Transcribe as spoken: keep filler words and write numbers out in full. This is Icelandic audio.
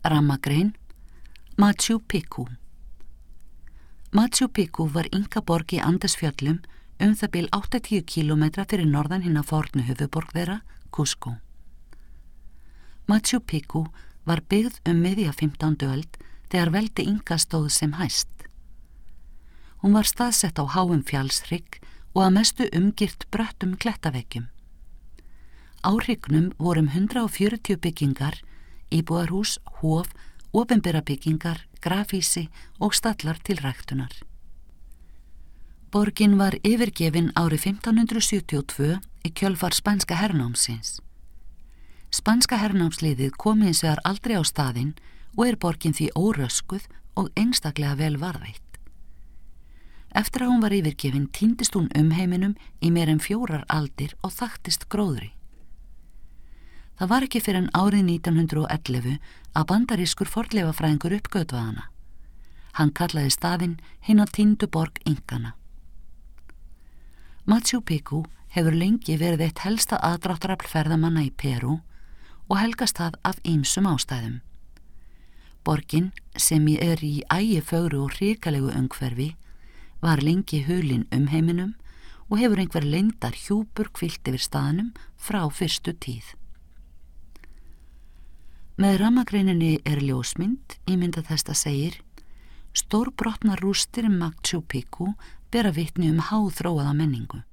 Rammagrein. Machu Picchu. Machu Picchu var Inkaborg í Andesfjöllum um það bil áttatíu kílómetra fyrir norðan hinna fornu höfuðborg þeirra, Cusco. Machu Picchu var byggð um miðja fimmtándu öld þegar veldi Inka stóð sem hæst. Hún var staðsett á háum fjallshrygg og að mestu umgirt bröttum klettaveggjum. Á hryggnum voru um hundrað og fjörutíu byggingar, íbúðarhús, hof, opinbera byggingar, grafhýsi og stallar til ræktunar. Borgin var yfirgefin árið fimmtán hundrað sjötíu og tvö í kjölfar spænska hernámsins. Spænska hernámsliðið kom hins vegar aldrei á staðinn og er borgin því óröskuð og einstaklega vel varðveitt. Eftir að hún var yfirgefin týndist hún umheiminum í meir en fjórar aldir og þakktist gróðri. Það var ekki fyrr en árið nítján hundrað og ellefu að bandarískur fornleifafræðingur uppgötvaði hana. Hann kallaði staðinn hina týndu borg Inkana. Machu Picchu hefur lengi verið eitt helsta aðdráttarafl ferðamanna í Perú og helgast það af ýmsum ástæðum. Borgin, sem er í ægifögru og hrikalegu umhverfi, var lengi hulin umheiminum og hefur einhver leyndar hjúpur hvílt yfir staðnum frá fyrstu tíð. Með rammagreininni er ljósmynd, ímynda þesta segir: Stórbrotnar rústir Machu Picchu bera vitni um háþróaða menningu.